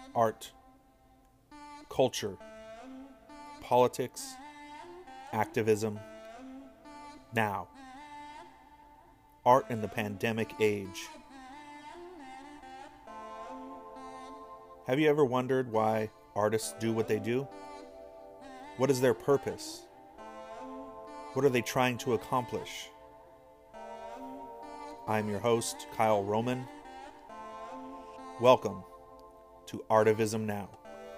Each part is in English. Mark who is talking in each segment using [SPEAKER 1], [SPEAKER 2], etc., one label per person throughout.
[SPEAKER 1] art, culture, politics, activism. Now, art in the pandemic age. Have you ever wondered why artists do what they do? What is their purpose? What are they trying to accomplish? I'm your host, Kyle Roman. Welcome to Artivism Now.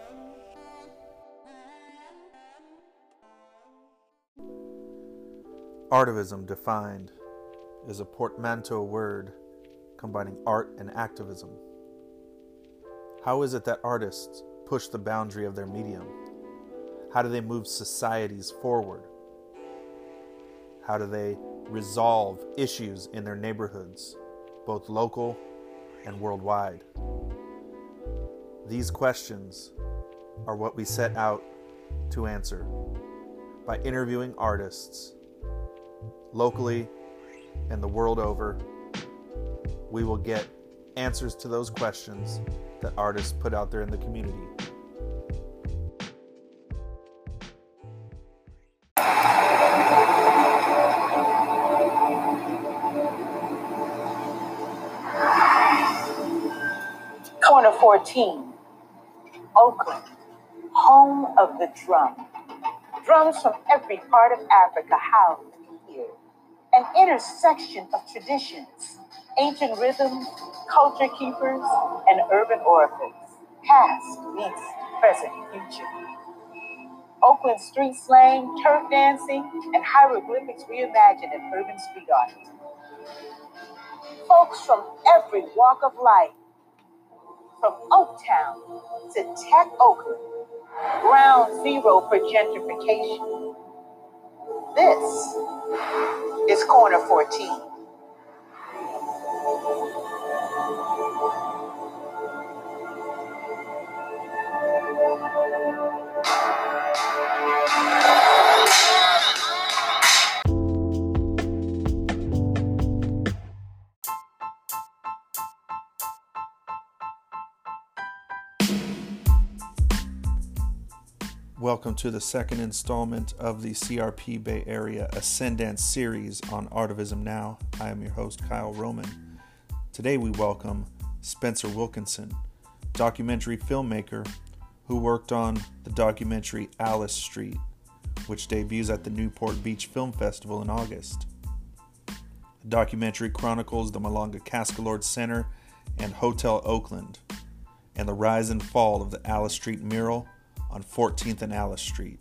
[SPEAKER 1] Artivism, defined, is a portmanteau word combining art and activism. How is it that artists push the boundary of their medium? How do they move societies forward? How do they resolve issues in their neighborhoods, both local and worldwide? These questions are what we set out to answer by interviewing artists locally and the world over. We will get answers to those questions that artists put out there in the community.
[SPEAKER 2] Corner 14, Oakland, home of the drum. Drums from every part of Africa housed here. An intersection of traditions, ancient rhythms, culture keepers, and urban orphans. Past meets present future. Oakland street slang, turf dancing, and hieroglyphics reimagined in urban street art. Folks from every walk of life, from Oaktown to Tech Oakland, ground zero for gentrification. This is Corner 14.
[SPEAKER 1] Welcome to the second installment of the CRP Bay Area Ascendance series on Artivism Now. I am your host, Kyle Roman. Today we welcome Spencer Wilkinson, documentary filmmaker who worked on the documentary Alice Street, which debuts at the Newport Beach Film Festival in August. The documentary chronicles the Malanga Cascalord Center and Hotel Oakland and the rise and fall of the Alice Street mural on 14th and Alice Street.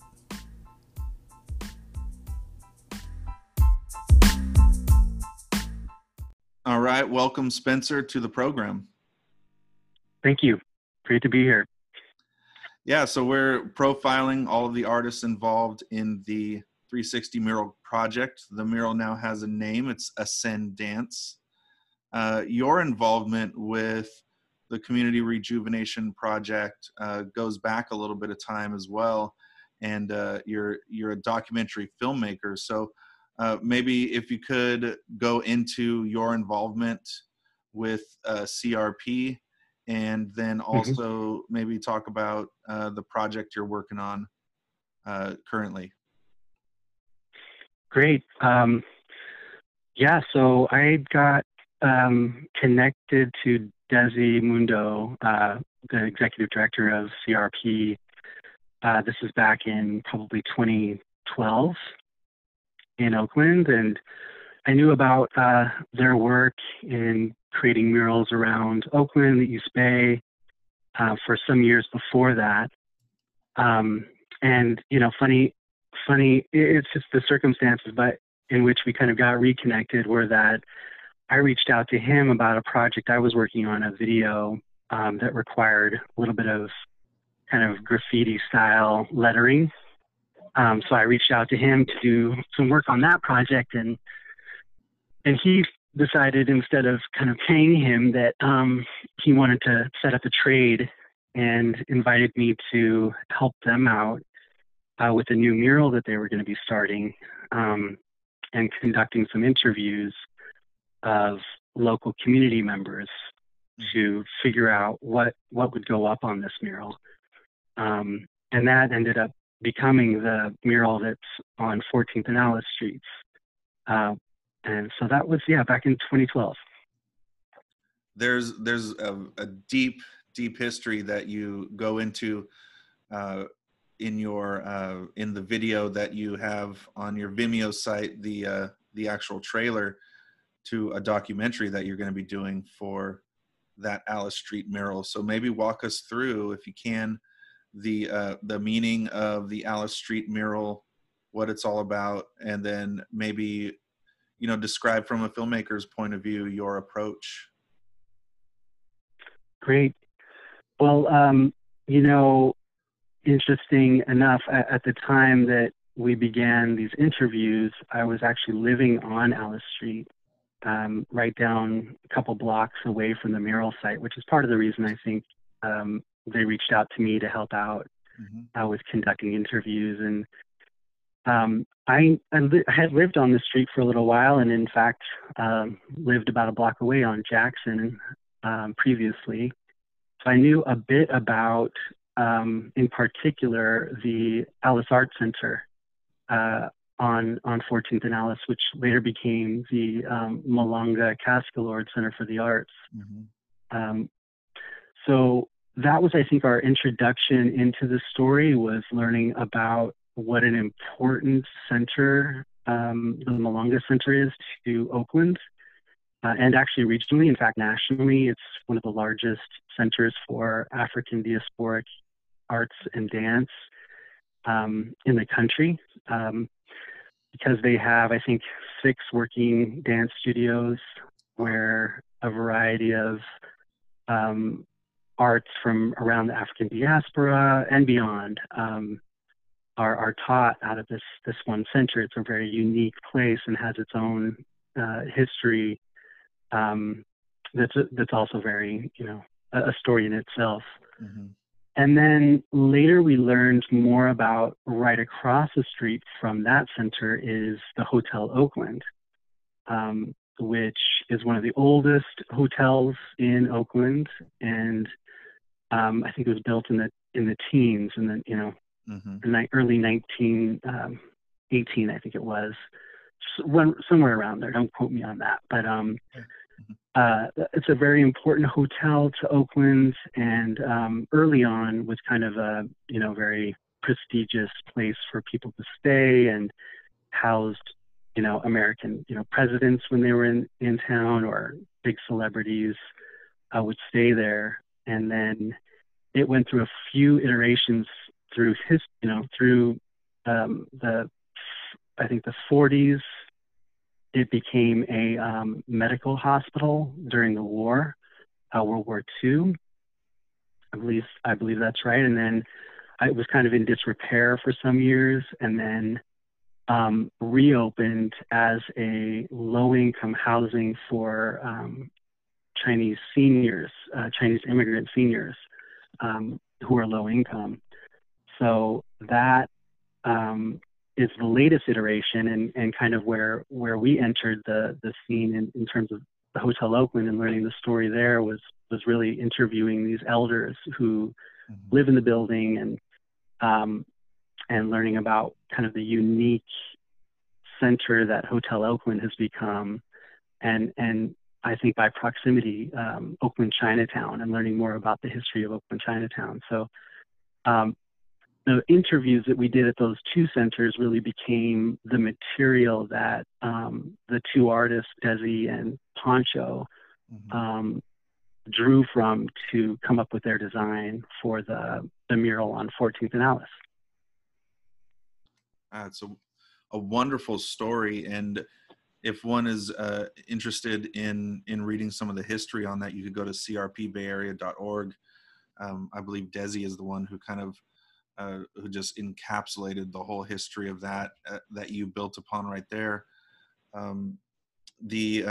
[SPEAKER 1] All right, welcome Spencer to the program.
[SPEAKER 3] Thank you. Great to be here.
[SPEAKER 1] Yeah, so we're profiling all of the artists involved in the 360 mural project. The mural now has a name, it's Ascendance. Your involvement with the Community Rejuvenation Project goes back a little bit of time as well, and you're a documentary filmmaker. So maybe if you could go into your involvement with CRP, and then also maybe talk about the project you're working on currently.
[SPEAKER 3] Great. So I got connected to Desi Mundo, the executive director of CRP. This was back in probably 2012 in Oakland, and I knew about their work in creating murals around Oakland, the East Bay, for some years before that. And funny, it's just the circumstances, but in which we kind of got reconnected were that I reached out to him about a project I was working on, a video that required a little bit of kind of graffiti style lettering. So I reached out to him to do some work on that project, and he decided, instead of kind of paying him, that he wanted to set up a trade and invited me to help them out with a new mural that they were going to be starting, and conducting some interviews of local community members to figure out what would go up on this mural. And that ended up becoming the mural that's on 14th and Alice Streets. And so that was, back in 2012.
[SPEAKER 1] There's a deep history that you go into in your in the video that you have on your Vimeo site, the actual trailer to a documentary that you're going to be doing for that Alice Street mural. So maybe walk us through, if you can, the meaning of the Alice Street mural, what it's all about, and then maybe, you know, describe from a filmmaker's point of view your approach.
[SPEAKER 3] Great. Well, you know, interesting enough, at the time that we began these interviews, I was actually living on Alice Street, right down a couple blocks away from the mural site, which is part of the reason I think they reached out to me to help out with conducting interviews. And I had lived on the street for a little while, and in fact lived about a block away on Jackson previously. So I knew a bit about, in particular, the Alice Art Center on 14th and Alice, which later became the Malanga Cascalord Center for the Arts. So that was, I think, our introduction into the story, was learning about what an important center the Malanga Center is to Oakland, and actually regionally, in fact, nationally. It's one of the largest centers for African diasporic arts and dance in the country, because they have, I think, 6 working dance studios where a variety of arts from around the African diaspora and beyond are taught out of this one center. It's a very unique place and has its own history that's also very, you know, a story in itself. And then later we learned more about, right across the street from that center is the Hotel Oakland, which is one of the oldest hotels in Oakland, and I think it was built in the teens, and then, you know, the early 1918, I think it was, somewhere around there. Don't quote me on that, but it's a very important hotel to Oakland, and early on was kind of a, you know, very prestigious place for people to stay, and housed, you know, American, you know, presidents when they were in town, or big celebrities would stay there. And then it went through a few iterations through I think the 40s. It became a medical hospital during the war, World War II. I believe that's right. And then it was kind of in disrepair for some years, and then reopened as a low-income housing for Chinese seniors, Chinese immigrant seniors who are low income. So that is the latest iteration, and kind of where we entered the scene in terms of the Hotel Oakland, and learning the story there was really interviewing these elders who live in the building, and learning about kind of the unique center that Hotel Oakland has become, and I think by proximity, Oakland Chinatown, and learning more about the history of Oakland Chinatown. So the interviews that we did at those 2 centers really became the material that the 2 artists, Desi and Poncho, drew from to come up with their design for the mural on 14th and Alice.
[SPEAKER 1] It's a wonderful story, and if one is interested in reading some of the history on that, you could go to crpbayarea.org. I believe Desi is the one who kind of who just encapsulated the whole history of that you built upon right there. The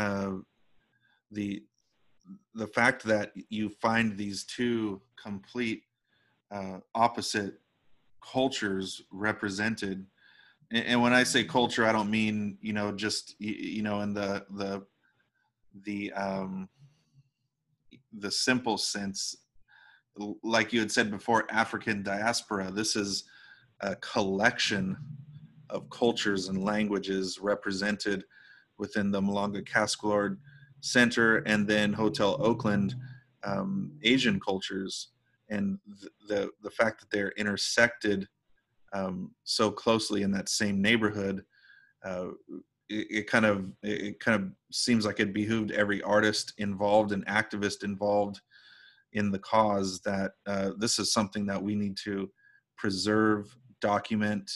[SPEAKER 1] fact that you find these 2 complete opposite cultures represented, and when I say culture, I don't mean, you know, just, you know, in the the simple sense, like you had said before, African diaspora. This is a collection of cultures and languages represented within the Malanga Casquelord Center, and then Hotel Oakland, Asian cultures, and the fact that they're intersected so closely in that same neighborhood. It kind of seems like it behooved every artist involved and activist involved in the cause that this is something that we need to preserve, document.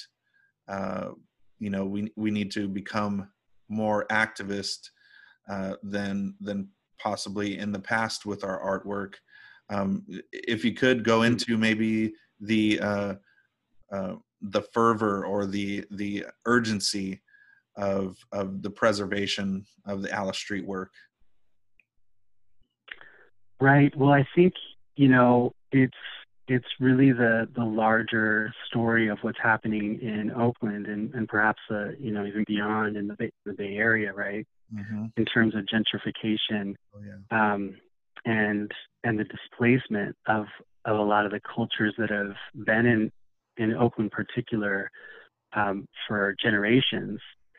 [SPEAKER 1] We need to become more activist than possibly in the past with our artwork. If you could go into maybe the fervor or the urgency of the preservation of the Alice Street work.
[SPEAKER 3] Right. Well, I think, it's really the larger story of what's happening in Oakland and perhaps, even beyond in the Bay Area, right?
[SPEAKER 1] Mm-hmm.
[SPEAKER 3] In terms of gentrification,
[SPEAKER 1] oh, yeah.
[SPEAKER 3] and the displacement of a lot of the cultures that have been in Oakland particular for generations.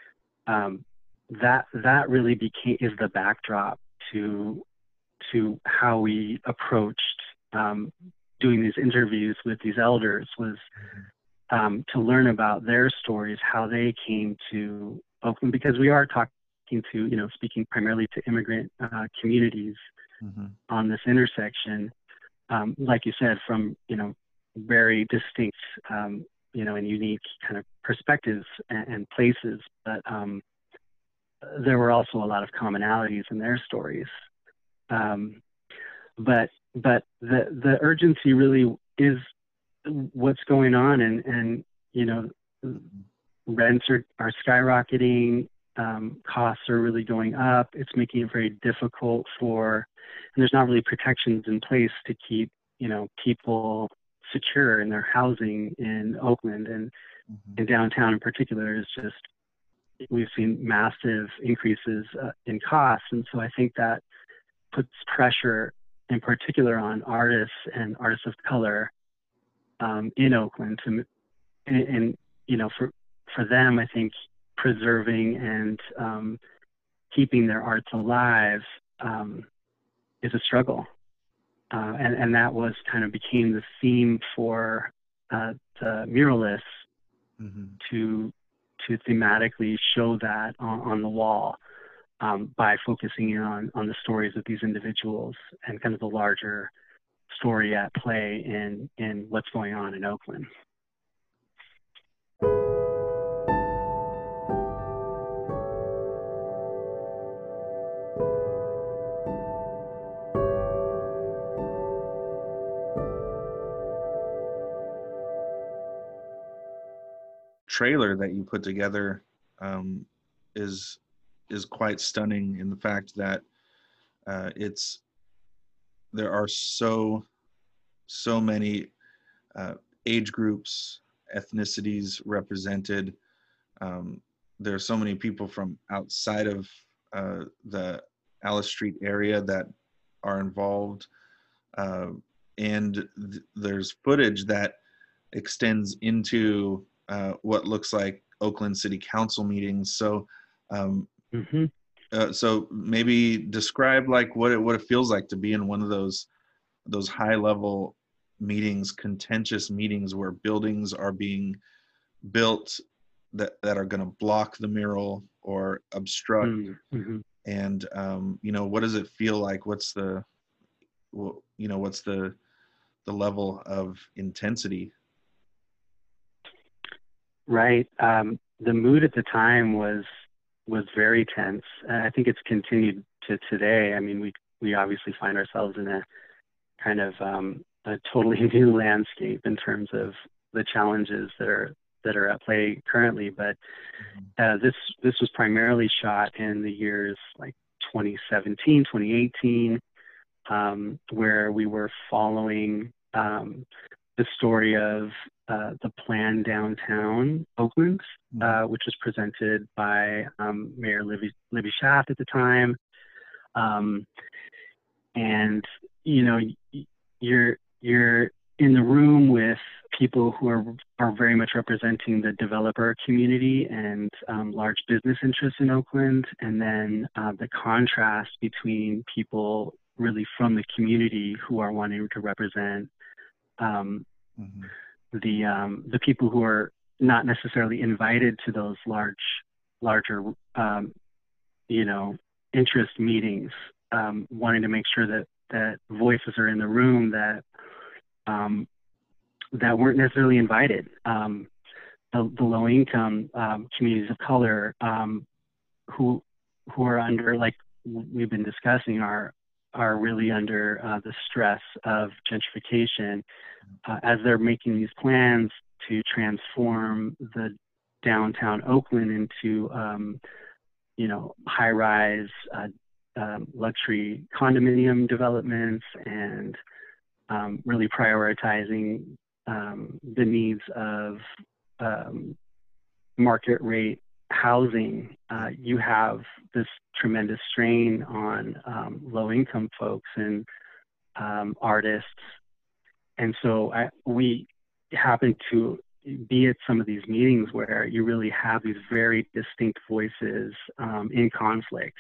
[SPEAKER 3] That really is the backdrop to how we approached doing these interviews with these elders, was to learn about their stories, how they came to Oakland, because we are talking to, speaking primarily to immigrant communities on this intersection, like you said, from, very distinct, and unique kind of perspectives and places, but there were also a lot of commonalities in their stories. But the urgency really is what's going on, and rents are skyrocketing, costs are really going up. It's making it very difficult and there's not really protections in place to keep people secure in their housing in Oakland, and in downtown in particular. Is just, we've seen massive increases in costs, and so I think that puts pressure in particular on artists and artists of color in Oakland for them, I think preserving and keeping their arts alive is a struggle. And that became the theme for the muralists to thematically show that on the wall, by focusing in on the stories of these individuals and kind of the larger story at play in what's going on in Oakland.
[SPEAKER 1] Trailer that you put together is quite stunning in the fact that there are so many age groups, ethnicities represented. There are so many people from outside of the Alice Street area that are involved, and there's footage that extends into what looks like Oakland City Council meetings. So, so maybe describe like what it feels like to be in one of those high level meetings, contentious meetings where buildings are being built that are going to block the mural or obstruct. And what does it feel like? What's the level of intensity?
[SPEAKER 3] Right. The mood at the time was very tense. I think it's continued to today. I mean, we obviously find ourselves in a kind of a totally new landscape in terms of the challenges that are at play currently. But this was primarily shot in the years like 2017, 2018, where we were following the story of the plan downtown Oakland, which was presented by Mayor Libby Schaaf at the time. and you're in the room with people who are very much representing the developer community and large business interests in Oakland, and then the contrast between people really from the community who are wanting to represent the people who are not necessarily invited to those larger interest meetings, wanting to make sure that voices are in the room that weren't necessarily invited. The low income communities of color who are under, like we've been discussing, are really under the stress of gentrification as they're making these plans to transform the downtown Oakland into high-rise luxury condominium developments, and really prioritizing the needs of market rate housing. You have this tremendous strain on low income folks and artists. And so we happen to be at some of these meetings where you really have these very distinct voices in conflict.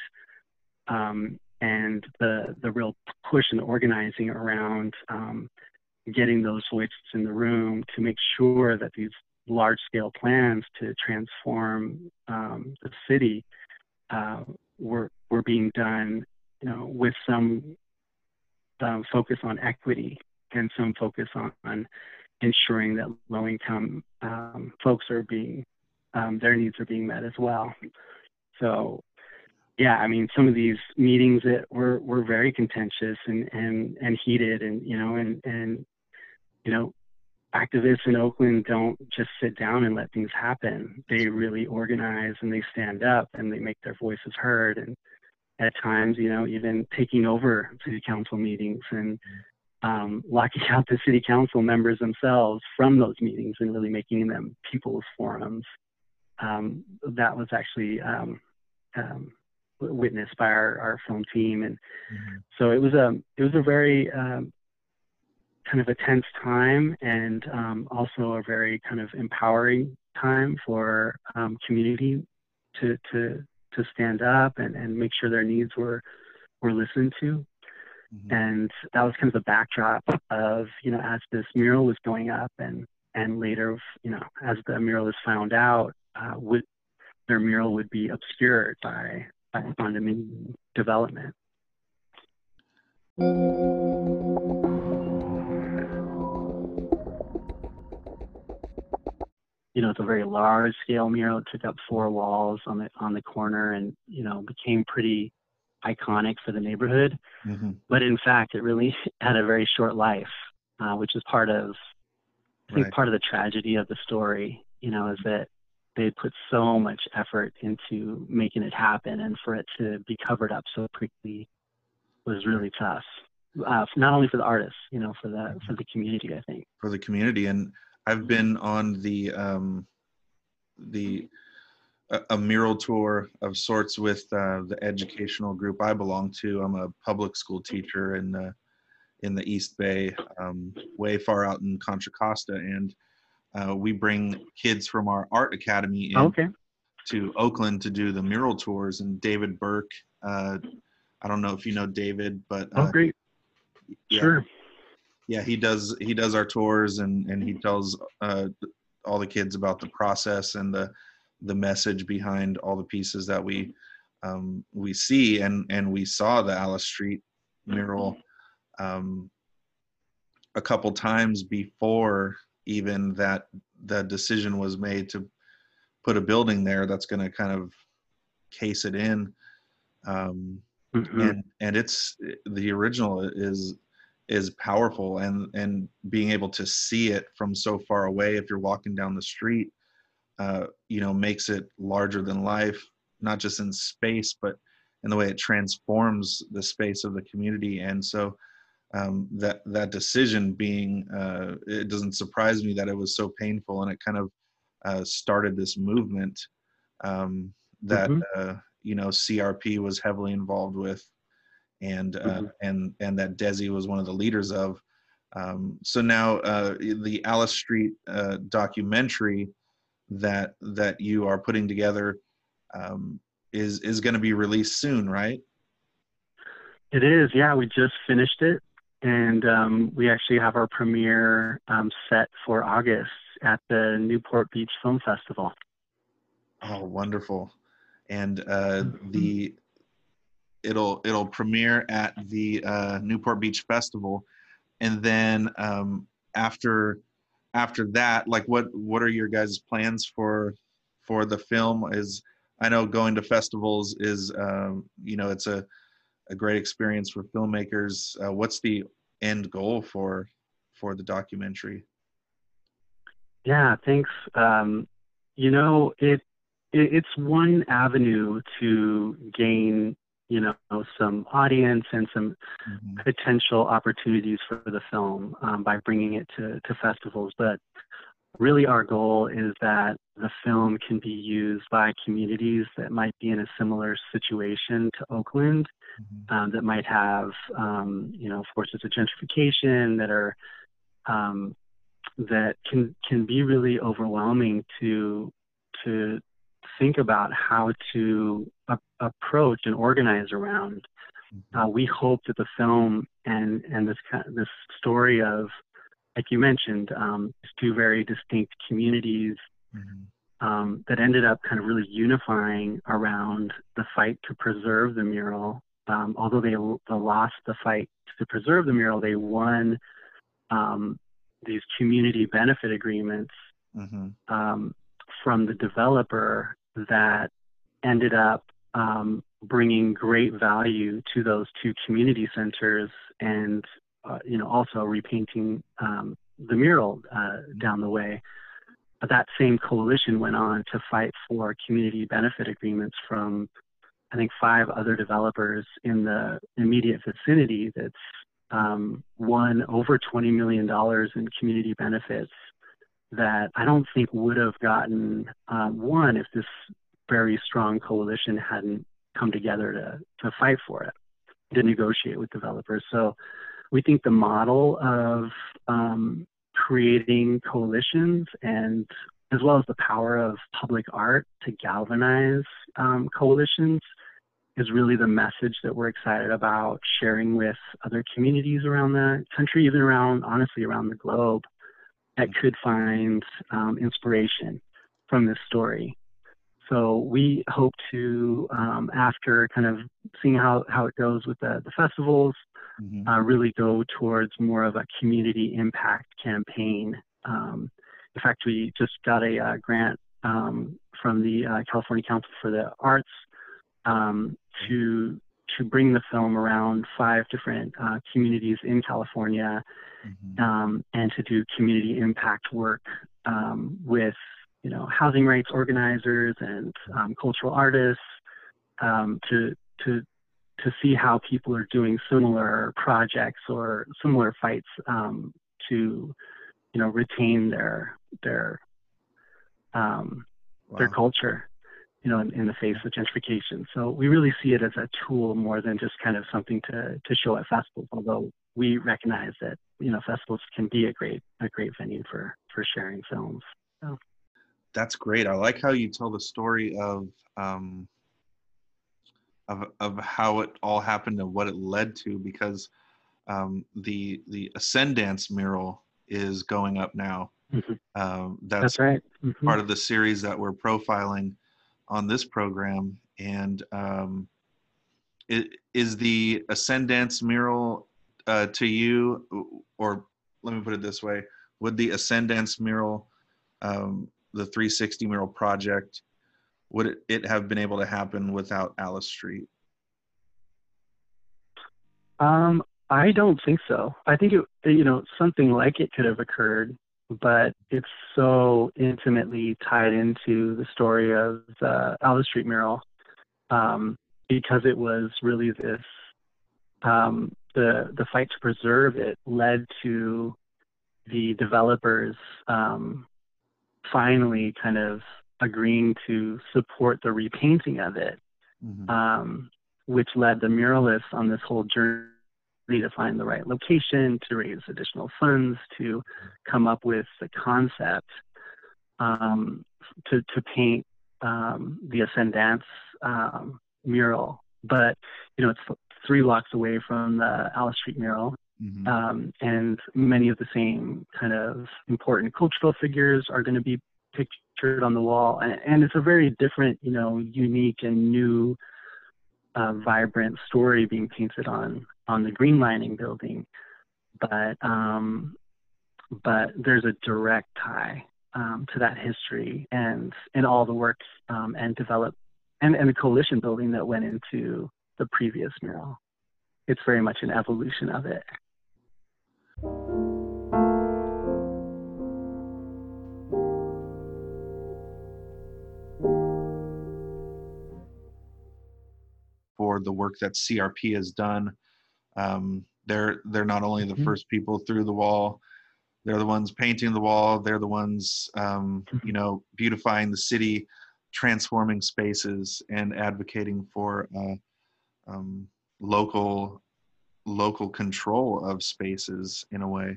[SPEAKER 3] And the real push and organizing around getting those voices in the room to make sure that these large-scale plans to transform the city were being done, with some focus on equity and some focus on ensuring that low-income folks are being their needs are being met as well. So, yeah, I mean, some of these meetings that were very contentious and heated, and activists in Oakland don't just sit down and let things happen. They really organize, and they stand up, and they make their voices heard. And at times, even taking over city council meetings and locking out the city council members themselves from those meetings and really making them people's forums. That was actually witnessed by our film team, and so it was a very kind of a tense time, and also a very kind of empowering time for community to stand up and make sure their needs were listened to. And that was kind of the backdrop of, as this mural was going up, and later, as the mural is found out, their mural would be obscured by condominium development. It's a very large scale mural. It took up 4 walls on the corner, and became pretty iconic for the neighborhood. But in fact, it really had a very short life, which is part of part of the tragedy of the story. Is that they put so much effort into making it happen, and for it to be covered up so quickly was really tough. Not only for the artists, for the community, I think.
[SPEAKER 1] For the community. And I've been on a mural tour of sorts with the educational group I belong to. I'm a public school teacher in the East Bay, way far out in Contra Costa, and we bring kids from our art academy in to Oakland to do the mural tours. And David Burke, I don't know if you know David, but
[SPEAKER 3] great.
[SPEAKER 1] Yeah,
[SPEAKER 3] sure.
[SPEAKER 1] Yeah, he does our tours, and he tells all the kids about the process and the message behind all the pieces that we see. And we saw the Alice Street mural a couple times before even that the decision was made to put a building there that's going to kind of case it in. And it's the original is powerful, and being able to see it from so far away, if you're walking down the street, makes it larger than life, not just in space, but in the way it transforms the space of the community. And so that decision being, it doesn't surprise me that it was so painful, and it kind of started this movement that CRP was heavily involved with. and
[SPEAKER 3] Mhm.
[SPEAKER 1] and that Desi was one of the leaders of. So now the Alice Street documentary that you are putting together is going to be released soon, right?
[SPEAKER 3] It is, yeah. We just finished it, and we actually have our premiere set for August at the Newport Beach Film Festival.
[SPEAKER 1] Oh, wonderful! And
[SPEAKER 3] Mhm.
[SPEAKER 1] it'll premiere at the Newport Beach Festival, and then after after that, like what are your guys' plans for the film? Is I know going to festivals is it's a great experience for filmmakers. What's the end goal for the documentary?
[SPEAKER 3] Yeah, thanks. You know, it's one avenue to gain, you know, some audience and some
[SPEAKER 1] Mm-hmm.
[SPEAKER 3] potential opportunities for the film by bringing it to festivals. But really, our goal is that the film can be used by communities that might be in a similar situation to Oakland,
[SPEAKER 1] Mm-hmm.
[SPEAKER 3] that might have, you know, forces of gentrification that are um, that can be really overwhelming to think about how to approach and organize around.
[SPEAKER 1] Mm-hmm.
[SPEAKER 3] We hope that the film and this story of, like you mentioned, these two very distinct communities
[SPEAKER 1] Mm-hmm.
[SPEAKER 3] that ended up kind of really unifying around the fight to preserve the mural. Although they lost the fight to preserve the mural, they won um, these community benefit agreements
[SPEAKER 1] Mm-hmm.
[SPEAKER 3] um, from the developer that ended up bringing great value to those two community centers, and you know, also repainting the mural down the way. But that same coalition went on to fight for community benefit agreements from, I think, 5 other developers in the immediate vicinity that's won over $20 million in community benefits that I don't think would have gotten won if this very strong coalition hadn't come together to fight for it, to negotiate with developers. So we think the model of creating coalitions, and as well as the power of public art to galvanize coalitions, is really the message that we're excited about sharing with other communities around the country, even around, honestly, around the globe, that could find inspiration from this story. So we hope to, after kind of seeing how it goes with the festivals,
[SPEAKER 1] Mm-hmm.
[SPEAKER 3] really go towards more of a community impact campaign. In fact, we just got a grant from the California Council for the Arts to bring the film around 5 different communities in California,
[SPEAKER 1] Mm-hmm.
[SPEAKER 3] and to do community impact work with, you know, housing rights organizers and cultural artists, to to see how people are doing similar projects or similar fights to, you know, retain um, their
[SPEAKER 1] Wow.
[SPEAKER 3] culture, you know, in the face of gentrification. So we really see it as a tool more than just kind of something to show at festivals, although we recognize that, you know, festivals can be a great venue for sharing films. So.
[SPEAKER 1] That's great. I like how you tell the story of how it all happened and what it led to, because the Ascendance mural is going up now.
[SPEAKER 3] Mhm.
[SPEAKER 1] That's
[SPEAKER 3] That's right. Hmm.
[SPEAKER 1] part of the series that we're profiling on this program. And is the Ascendance mural to you, or let me put it this way: would the Ascendance mural, the 360 mural project, would it have been able to happen without Alice Street?
[SPEAKER 3] I don't think so. I think it, you know, something like it could have occurred, but it's so intimately tied into the story of the Alice Street mural, because it was really this, the fight to preserve it led to the developers finally kind of agreeing to support the repainting of it.
[SPEAKER 1] Mm-hmm.
[SPEAKER 3] Um, which led the muralists on this whole journey to find the right location, to raise additional funds, to come up with the concept to paint the Ascendance mural. But, it's 3 blocks away from the Alice Street mural.
[SPEAKER 1] Mm-hmm.
[SPEAKER 3] And many of the same kind of important cultural figures are going to be pictured on the wall. And it's a very different, unique and new, vibrant story being painted on the Green Lining building. But there's a direct tie to that history and all the work and the coalition building that went into the previous mural. It's very much an evolution of it.
[SPEAKER 1] For the work that CRP has done, they're not only the first people through the wall, they're the ones painting the wall, they're the ones beautifying the city, transforming spaces, and advocating for local control of spaces in a way.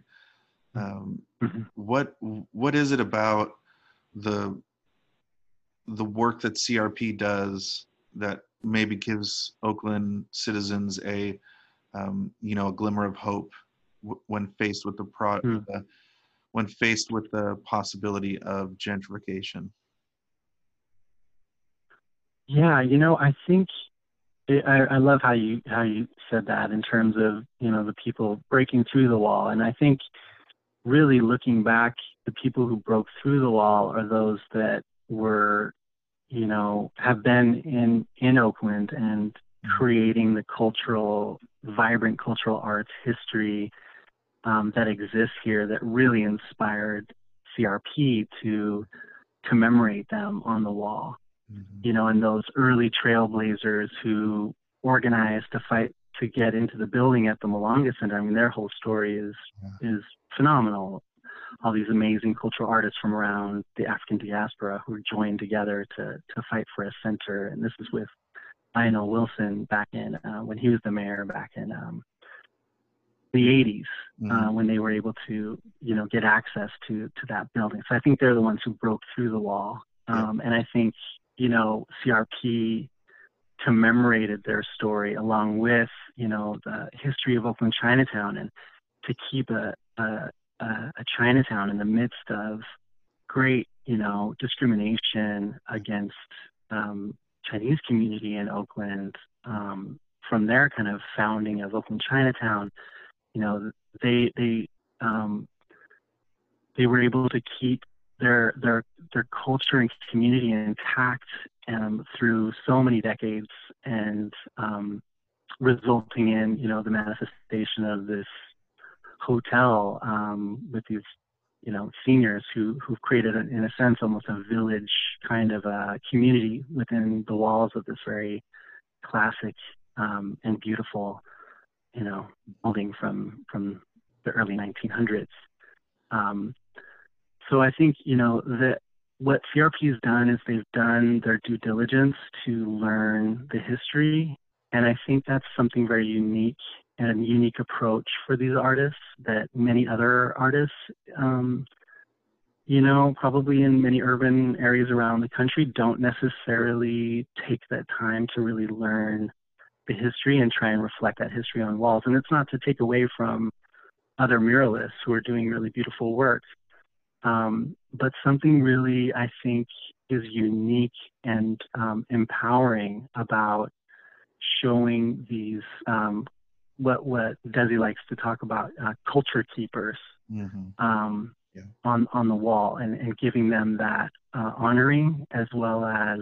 [SPEAKER 1] What is it about the work that CRP does that maybe gives Oakland citizens a glimmer of hope when faced with when faced with the possibility of gentrification?
[SPEAKER 3] Yeah, I think I love how you said that in terms of the people breaking through the wall. And I think really looking back, the people who broke through the wall are those that were have been in Oakland and creating the vibrant cultural arts history that exists here, that really inspired CRP to commemorate them on the wall. And those early trailblazers who organized to fight to get into the building at the Malanga Center. I mean, their whole story is phenomenal. All these amazing cultural artists from around the African diaspora who joined together to fight for a center. And this is with Lionel Wilson back in when he was the mayor back in the 80s, when they were able to, get access to that building. So I think they're the ones who broke through the wall. And I think, CRP commemorated their story along with, the history of Oakland Chinatown, and to keep a Chinatown in the midst of great, discrimination against Chinese community in Oakland, from their kind of founding of Oakland Chinatown. They were able to keep their culture and community intact through so many decades, and resulting in the manifestation of this hotel with these seniors who've created in a sense almost a village kind of a community within the walls of this very classic and beautiful building from the early 1900s. So I think, that what CRP has done is they've done their due diligence to learn the history. And I think that's something very unique and a unique approach for these artists that many other artists, probably in many urban areas around the country don't necessarily take that time to really learn the history and try and reflect that history on walls. And it's not to take away from other muralists who are doing really beautiful work. But something really, I think, is unique and empowering about showing these, what Desi likes to talk about, culture keepers on the wall, and giving them that honoring, as well as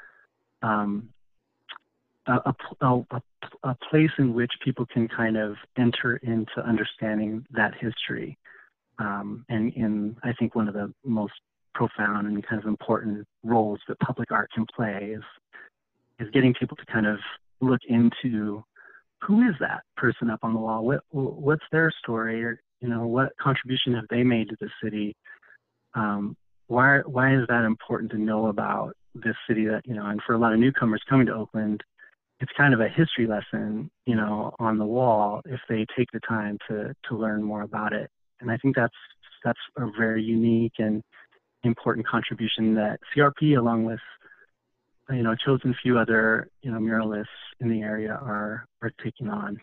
[SPEAKER 3] a place in which people can kind of enter into understanding that history. And in, I think, one of the most profound and kind of important roles that public art can play is getting people to kind of look into who is that person up on the wall? What's their story? Or, what contribution have they made to the city? Why is that important to know about this city that, and for a lot of newcomers coming to Oakland, it's kind of a history lesson, you know, on the wall if they take the time to learn more about it. And I think that's a very unique and important contribution that CRP, along with, you know, a chosen few other, you know, muralists in the area are taking on.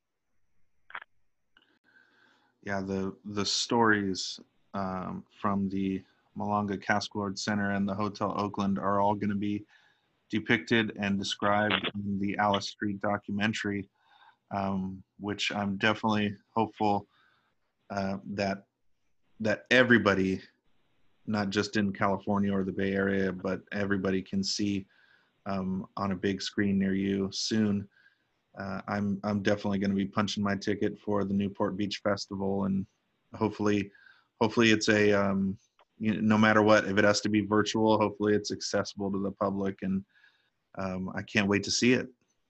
[SPEAKER 1] Yeah, the stories from the Malanga Casquard Center and the Hotel Oakland are all going to be depicted and described in the Alice Street documentary, which I'm definitely hopeful that everybody, not just in California or the Bay Area, but everybody can see on a big screen near you soon. I'm definitely going to be punching my ticket for the Newport Beach Festival, and hopefully it's a you know, no matter what, if it has to be virtual, hopefully it's accessible to the public, and I can't wait to see it.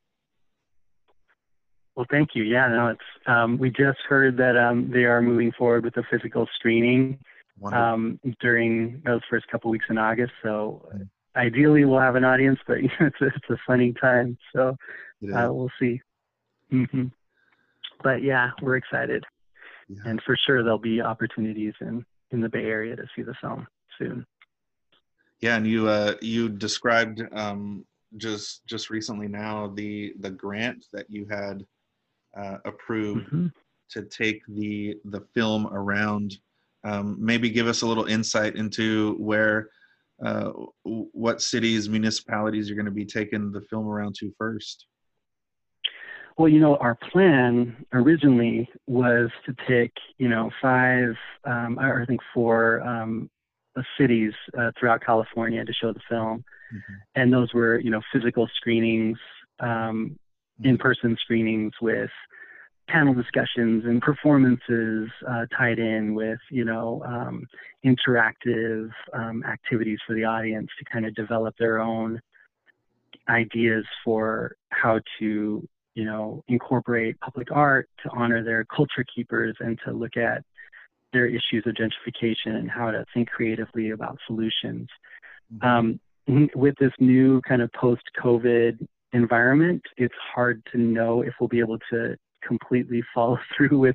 [SPEAKER 3] Well, thank you. Yeah, no, it's we just heard that they are moving forward with a physical screening during those first couple weeks in August. So ideally, we'll have an audience, but you know, it's a funny time. So we'll see. Mm-hmm. But yeah, we're excited, and for sure there'll be opportunities in the Bay Area to see the film soon.
[SPEAKER 1] Yeah, and you described just recently now the grant that you had approved to take the film around. Maybe give us a little insight into where, what cities, municipalities you're going to be taking the film around to first.
[SPEAKER 3] Well, you know, our plan originally was to take, you know, 5, or I think 4 cities throughout California to show the film. And those were, you know, physical screenings, in-person screenings with panel discussions and performances tied in with, you know, interactive activities for the audience to kind of develop their own ideas for how to, you know, incorporate public art to honor their culture keepers and to look at their issues of gentrification and how to think creatively about solutions. With this new kind of post-COVID environment, it's hard to know if we'll be able to completely follow through with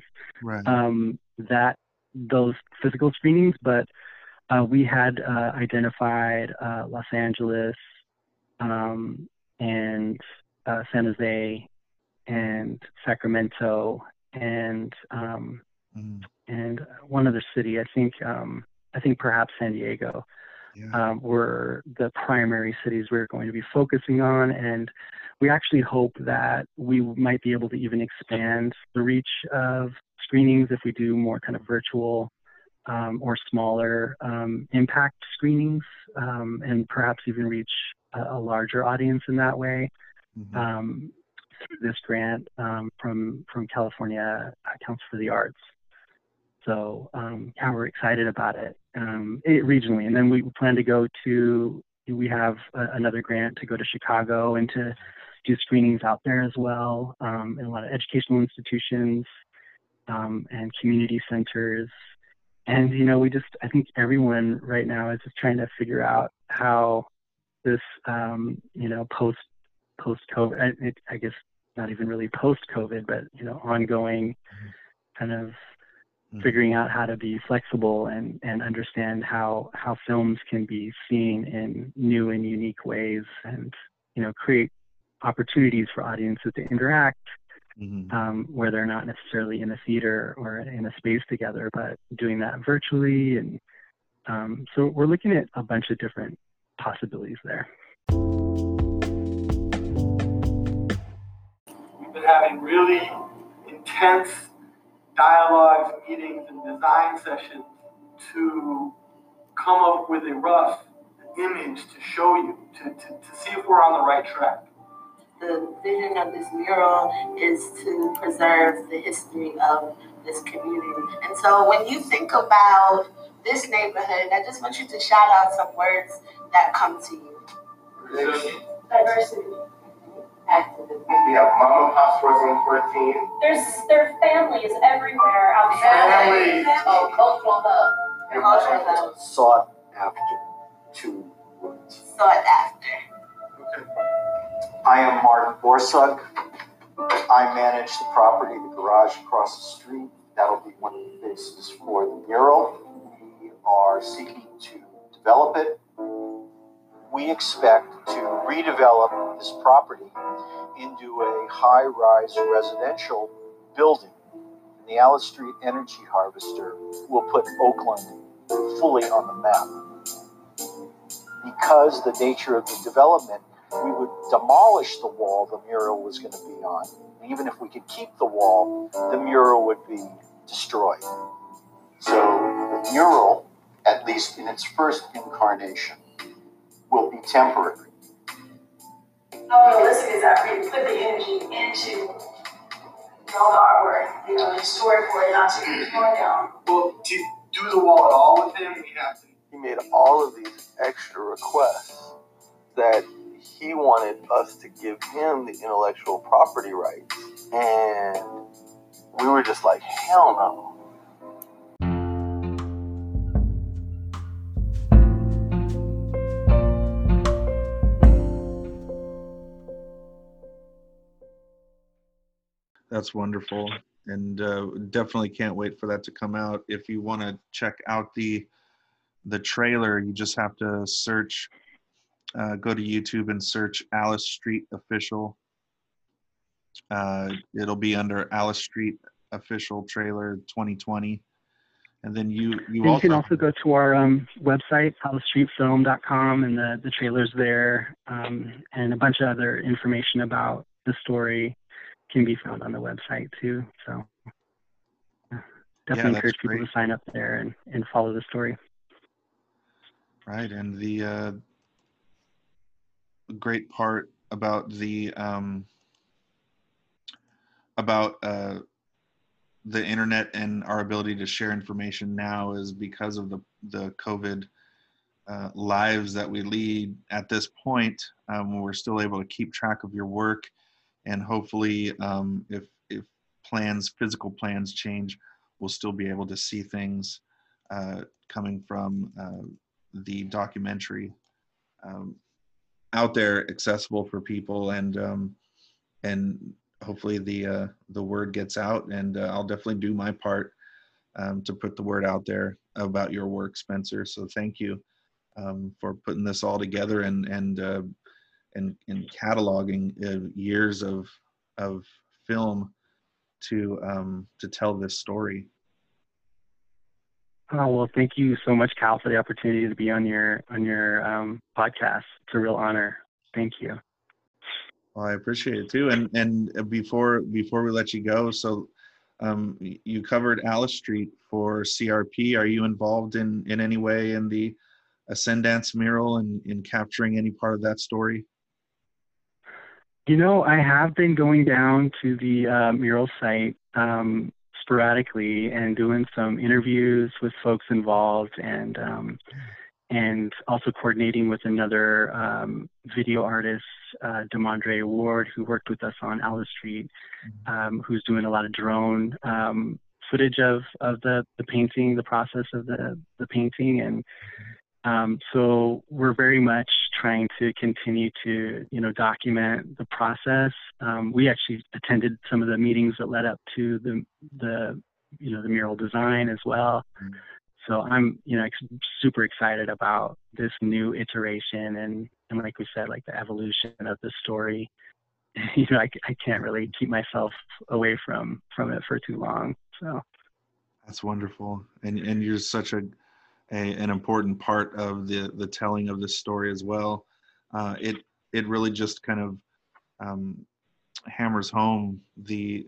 [SPEAKER 3] those physical screenings, but we had identified Los Angeles and San Jose and Sacramento and one other city, I think perhaps San Diego, were the primary cities we're going to be focusing on. And we actually hope that we might be able to even expand the reach of screenings if we do more kind of virtual or smaller impact screenings, and perhaps even reach a larger audience in that way. Through this grant from California Council for the Arts. So yeah, we're excited about it regionally. And then we plan to go to, we have another grant to go to Chicago and to do screenings out there as well, in a lot of educational institutions and community centers. And, you know, I think everyone right now is just trying to figure out how this, you know, post-COVID, I guess not even really post-COVID, but, you know, ongoing kind of figuring out how to be flexible and understand how films can be seen in new and unique ways and, you know, create opportunities for audiences to interact where they're not necessarily in a theater or in a space together, but doing that virtually. And so we're looking at a bunch of different possibilities there.
[SPEAKER 4] We've been having really intense dialogues, meetings, and design sessions to come up with a rough image to show you, to see if we're on the right track.
[SPEAKER 5] The vision of this mural is to preserve the history of this community. And so when you think about this neighborhood, I just want you to shout out some words that come to you.
[SPEAKER 2] Diversity.
[SPEAKER 5] Activism.
[SPEAKER 6] We have Mama Pop Stores on 14.
[SPEAKER 2] There are families everywhere outside.
[SPEAKER 6] Families.
[SPEAKER 5] Oh, cultural hub. Cultural hub.
[SPEAKER 6] Sought after 2 words.
[SPEAKER 5] Sought after.
[SPEAKER 4] Okay.
[SPEAKER 7] I am Mark Borsuk. I manage the property, the garage across the street. That'll be one of the faces for the mural. We are seeking to develop it. We expect to redevelop this property into a high-rise residential building. And the Alice Street Energy Harvester will put Oakland fully on the map. Because the nature of the development, we would demolish the wall the mural was going to be on. Even if we could keep the wall, the mural would be destroyed. So the mural, at least in its first incarnation, will be temporary.
[SPEAKER 5] How realistic is that for you to put the energy into all the artwork, the story for it not to be torn down?
[SPEAKER 4] Well, to do the wall at all with him, we have to.
[SPEAKER 8] He made all of these extra requests that he wanted us to give him the intellectual property rights. And we were just like, hell no.
[SPEAKER 1] That's wonderful, and definitely can't wait for that to come out. If you want to check out the trailer, you just have to search, go to YouTube and search Alice Street Official. It'll be under Alice Street Official Trailer 2020, and then you
[SPEAKER 3] can also go to our website, alicestreetfilm.com, and the trailer's there, and a bunch of other information about the story can be found on the website too. So definitely encourage people to sign up there and follow the story.
[SPEAKER 1] Right, and the great part about the internet and our ability to share information now is because of the COVID lives that we lead at this point. We're still able to keep track of your work, and hopefully if physical plans change, we'll still be able to see things coming from the documentary out there, accessible for people, and hopefully the word gets out, and I'll definitely do my part to put the word out there about your work, Spencer. So thank you for putting this all together and cataloging years of film to tell this story.
[SPEAKER 3] Oh, well, thank you so much, Cal, for the opportunity to be on your podcast. It's a real honor. Thank you.
[SPEAKER 1] Well, I appreciate it too. And before we let you go, so you covered Alice Street for CRP. Are you involved in any way in the Ascendance mural and in capturing any part of that story?
[SPEAKER 3] I have been going down to the mural site sporadically and doing some interviews with folks involved, and also coordinating with another video artist, Demondre Ward, who worked with us on Alice Street, who's doing a lot of drone footage of the painting, the process of the painting, and so we're very much trying to continue to document the process. We actually attended some of the meetings that led up to the mural design as well. So I'm super excited about this new iteration, and like we said, like the evolution of the story. I can't really keep myself away from it for too long. So
[SPEAKER 1] that's wonderful, and you're such an important part of the telling of this story as well. It really just kind of hammers home the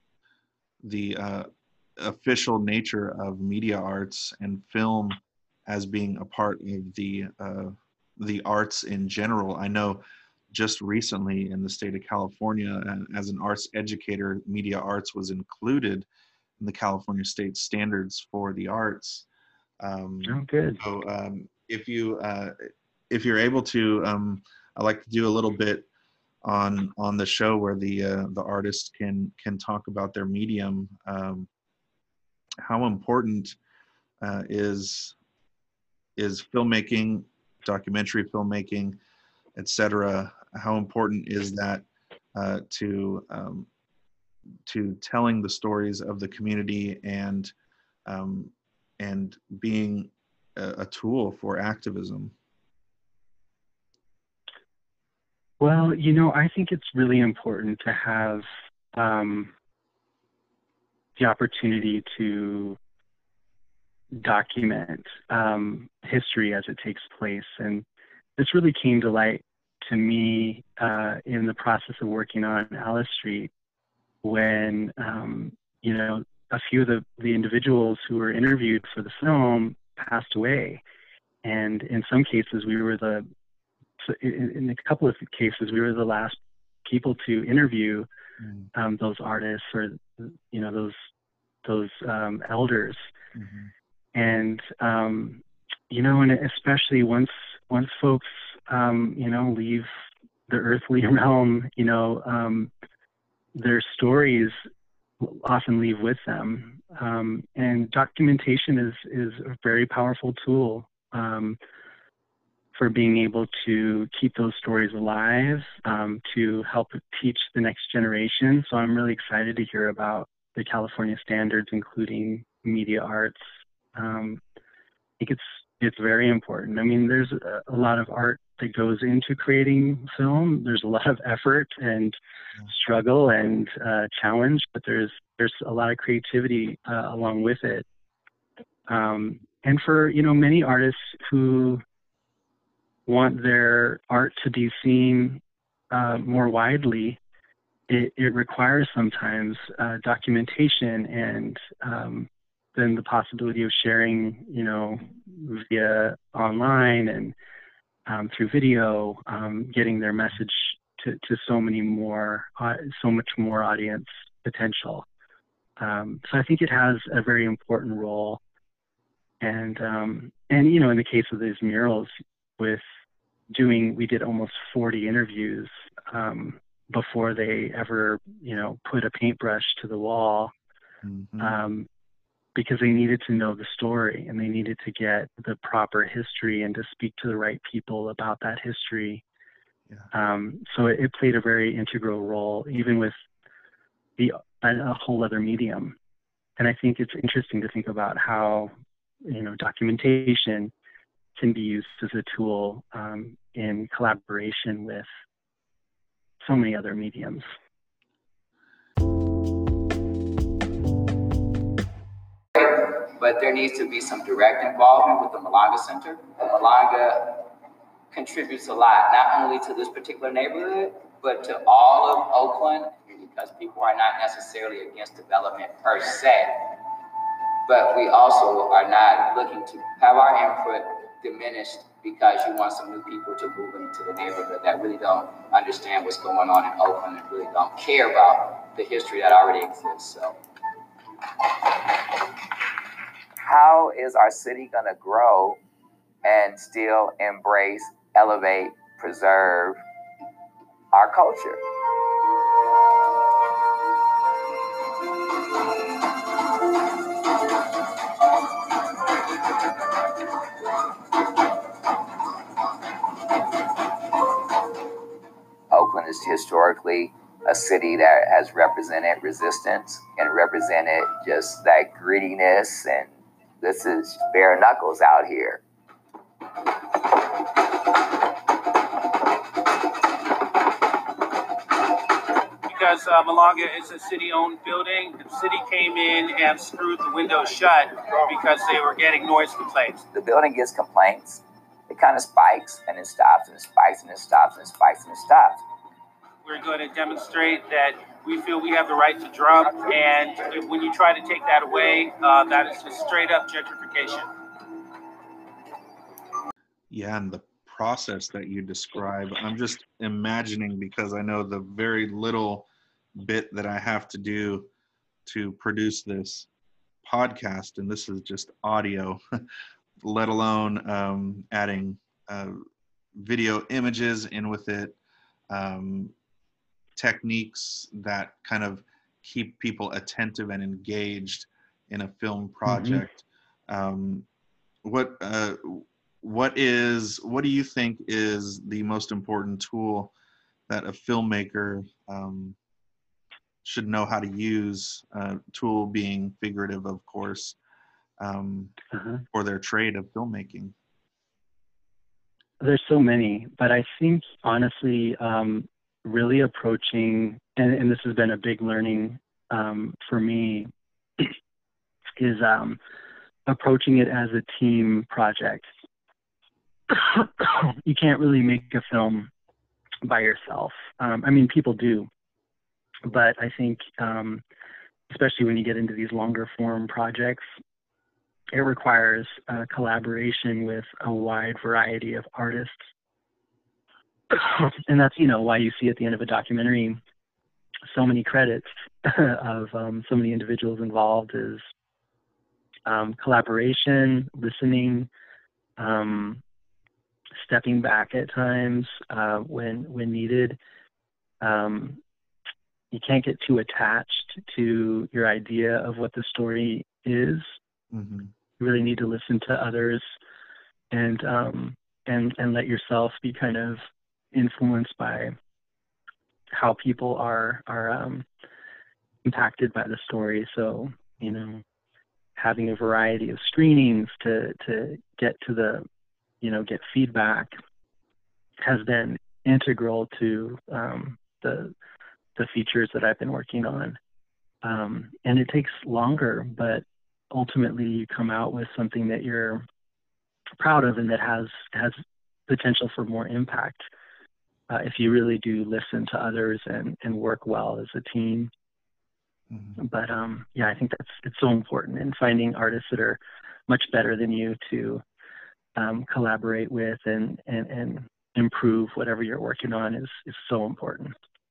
[SPEAKER 1] official nature of media arts and film as being a part of the arts in general. I know just recently in the state of California, as an arts educator, media arts was included in the California state standards for the arts.
[SPEAKER 3] Good.
[SPEAKER 1] So if you're able to, I like to do a little bit on the show where the artist can talk about their medium. How important is filmmaking, documentary filmmaking, etc., how important is that to telling the stories of the community and being a tool for activism?
[SPEAKER 3] Well, I think it's really important to have the opportunity to document history as it takes place. And this really came to light to me in the process of working on Alice Street, when, a few of the individuals who were interviewed for the film passed away. And in some cases, in a couple of cases, we were the last people to interview those artists or, those elders.
[SPEAKER 1] Mm-hmm.
[SPEAKER 3] And, and especially once folks, leave the earthly realm, their stories often leave with them. And documentation is a very powerful tool for being able to keep those stories alive, to help teach the next generation. So I'm really excited to hear about the California standards, including media arts. I think it's very important. I mean, there's a lot of art that goes into creating film. There's a lot of effort and struggle and challenge, but there's a lot of creativity along with it. And for many artists who want their art to be seen more widely, it requires sometimes documentation and then the possibility of sharing, via online and through video, getting their message to so much more audience potential. So I think it has a very important role. And in the case of these murals, we did almost 40 interviews before they ever, put a paintbrush to the wall.
[SPEAKER 1] Mm-hmm.
[SPEAKER 3] Because they needed to know the story and they needed to get the proper history and to speak to the right people about that history.
[SPEAKER 1] Yeah.
[SPEAKER 3] So it played a very integral role, even with a whole other medium. And I think it's interesting to think about how, documentation can be used as a tool in collaboration with so many other mediums.
[SPEAKER 9] But there needs to be some direct involvement with the Malanga Center. The Malanga contributes a lot, not only to this particular neighborhood, but to all of Oakland, because people are not necessarily against development per se. But we also are not looking to have our input diminished because you want some new people to move into the neighborhood that really don't understand what's going on in Oakland and really don't care about the history that already exists. So,
[SPEAKER 10] how is our city going to grow and still embrace, elevate, preserve our culture? Oakland is historically a city that has represented resistance and represented just that grittiness, and this is bare knuckles out here.
[SPEAKER 11] Because Malanga is a city-owned building, the city came in and screwed the windows shut because they were getting noise complaints.
[SPEAKER 10] The building gets complaints. It kind of spikes and it stops and it spikes and it stops and it spikes and it stops.
[SPEAKER 11] We're going to demonstrate that we feel we have the right to drum, and when you try to take that away, that is just straight up gentrification.
[SPEAKER 1] Yeah, and the process that you describe, I'm just imagining, because I know the very little bit that I have to do to produce this podcast, and this is just audio, let alone adding video images in with it, techniques that kind of keep people attentive and engaged in a film project. Mm-hmm. What do you think is the most important tool that a filmmaker should know how to use, tool being figurative, of course, for their trade of filmmaking?
[SPEAKER 3] There's so many, but I think honestly, really approaching, and this has been a big learning for me, is approaching it as a team project. You can't really make a film by yourself. I mean, people do, but I think, especially when you get into these longer form projects, it requires collaboration with a wide variety of artists. And that's, why you see at the end of a documentary so many credits of so many individuals involved, is collaboration, listening, stepping back at times when needed. You can't get too attached to your idea of what the story is.
[SPEAKER 1] Mm-hmm.
[SPEAKER 3] You really need to listen to others and let yourself be kind of influenced by how people are impacted by the story. So, having a variety of screenings to get to the, get feedback has been integral to the features that I've been working on. And it takes longer, but ultimately you come out with something that you're proud of and that has potential for more impact if you really do listen to others and work well as a team.
[SPEAKER 1] Mm-hmm.
[SPEAKER 3] But I think it's so important, and finding artists that are much better than you to collaborate with and improve whatever you're working on is so important.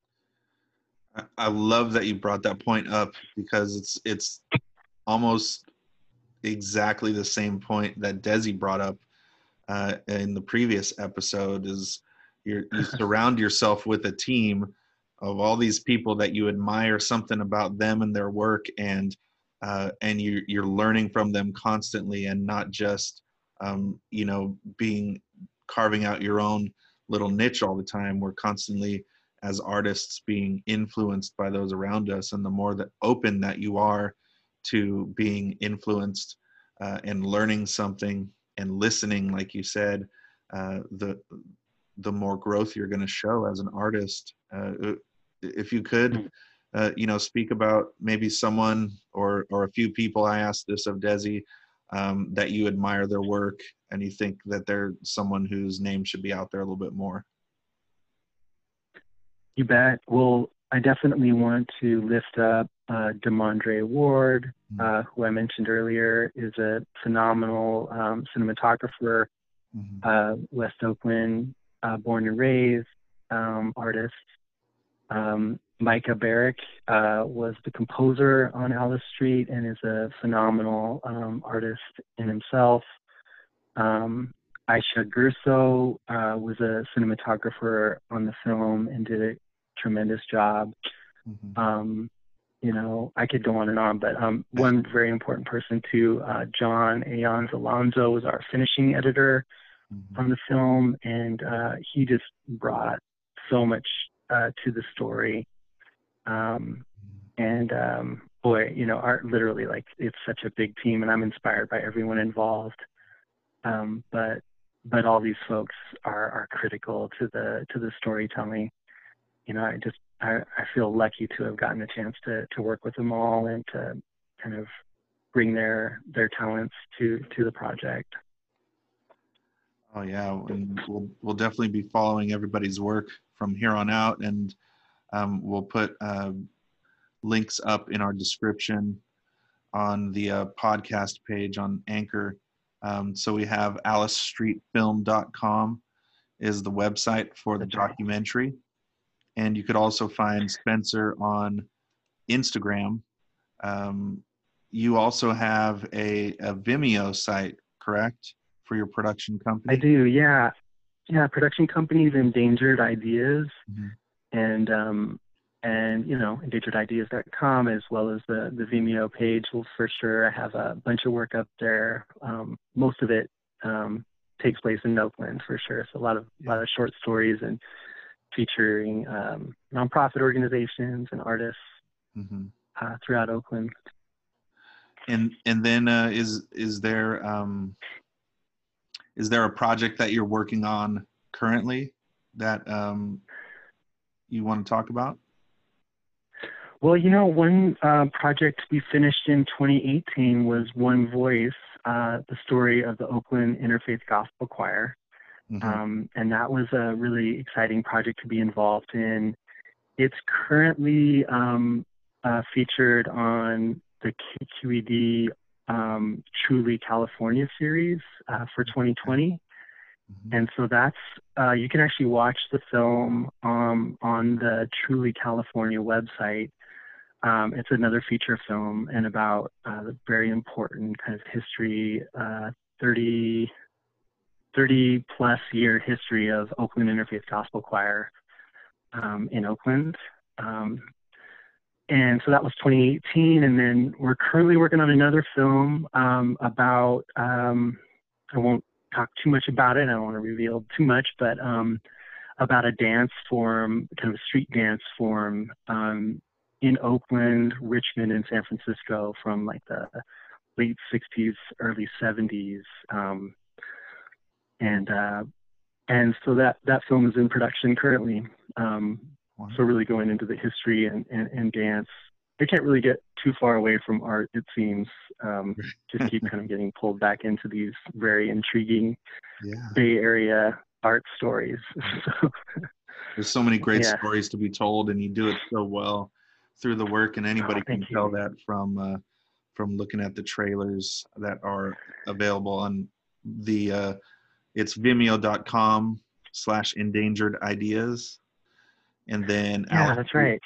[SPEAKER 1] I love that you brought that point up, because it's almost exactly the same point that Desi brought up in the previous episode. Is you surround yourself with a team of all these people that you admire something about them and their work, and you're learning from them constantly, and not just carving out your own little niche all the time. We're constantly, as artists, being influenced by those around us, and the more that open that you are to being influenced and learning something and listening, like you said, the more growth you're going to show as an artist. If you could, speak about maybe someone or a few people, I asked this of Desi, that you admire their work and you think that they're someone whose name should be out there a little bit more.
[SPEAKER 3] You bet. Well, I definitely want to lift up Demondre Ward, who I mentioned earlier, is a phenomenal cinematographer, West Oakland, born and raised artist. Micah Barrick was the composer on Alice Street and is a phenomenal artist in himself. Aisha Gurso was a cinematographer on the film and did a tremendous job. I could go on, but one very important person too, John Aons Alonso, was our finishing editor on the film, and he just brought so much to the story. Art literally, like, it's such a big team, and I'm inspired by everyone involved. But all these folks are critical to the storytelling. I feel lucky to have gotten a chance to work with them all and to kind of bring their talents to the project.
[SPEAKER 1] Oh yeah, and we'll definitely be following everybody's work from here on out, and we'll put links up in our description on the podcast page on Anchor. So we have AliceStreetFilm.com is the website for the documentary. And you could also find Spencer on Instagram. You also have a Vimeo site, correct, for your production company?
[SPEAKER 3] I do, yeah. Yeah, production company is Endangered Ideas, and endangeredideas.com, as well as the Vimeo page. Well, for sure, I have a bunch of work up there. Most of it takes place in Oakland, for sure. So a lot of short stories and featuring nonprofit organizations and artists throughout Oakland.
[SPEAKER 1] And then is there a project that you're working on currently that you want to talk about?
[SPEAKER 3] Well, one project we finished in 2018 was One Voice, the story of the Oakland Interfaith Gospel Choir. And that was a really exciting project to be involved in. It's currently featured on the KQED Truly California series for 2020. And so that's, you can actually watch the film on the Truly California website. It's another feature film and about the very important kind of history, 30 plus year history of Oakland Interfaith Gospel Choir in Oakland. And so that was 2018. And then we're currently working on another film about, I won't talk too much about it. I don't want to reveal too much, but about a dance form, kind of a street dance form in Oakland, Richmond, and San Francisco from like the late 60s, early 70s. And so that film is in production currently. So really going into the history and dance. I can't really get too far away from art, it seems. Just keep kind of getting pulled back into these very intriguing Bay Area art stories.
[SPEAKER 1] There's so many great stories to be told, and you do it so well through the work, and anybody can tell that from looking at the trailers that are available on the it's vimeo.com/endangered-ideas, and then
[SPEAKER 3] that's right.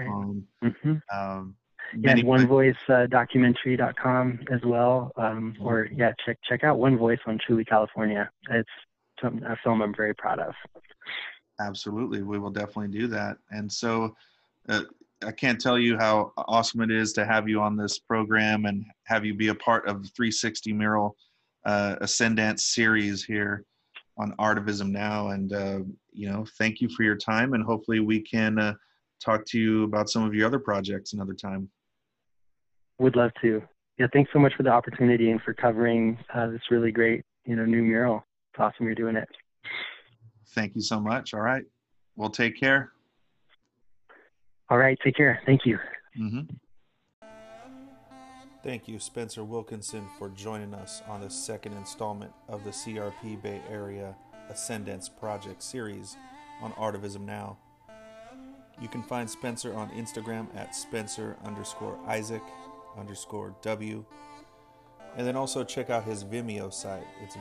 [SPEAKER 3] One Voice documentary.com as well. Or check out One Voice on Truly California. It's a film I'm very proud of.
[SPEAKER 1] Absolutely, we will definitely do that. And so I can't tell you how awesome it is to have you on this program and have you be a part of the 360 Mural Ascendance series here on Artivism Now. And thank you for your time, and hopefully we can talk to you about some of your other projects another time.
[SPEAKER 3] Would love to. Yeah, thanks so much for the opportunity and for covering this really great new mural. It's awesome you're doing it.
[SPEAKER 1] Thank you so much. All right, well, take care.
[SPEAKER 3] All right, take care. Thank you.
[SPEAKER 1] Thank you, Spencer Wilkinson, for joining us on the second installment of the CRP Bay Area Ascendance Project series on Artivism Now. You can find Spencer on Instagram at Spencer_Isaac_W. And then also check out his Vimeo site. It's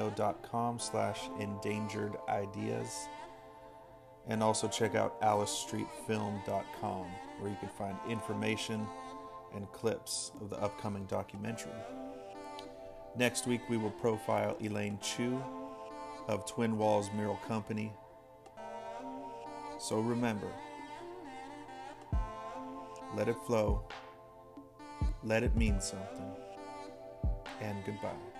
[SPEAKER 1] vimeo.com/endangered-ideas. And also check out AliceStreetFilm.com, where you can find information and clips of the upcoming documentary. Next week, we will profile Elaine Chu of Twin Walls Mural Company. So remember, let it flow, let it mean something, and goodbye.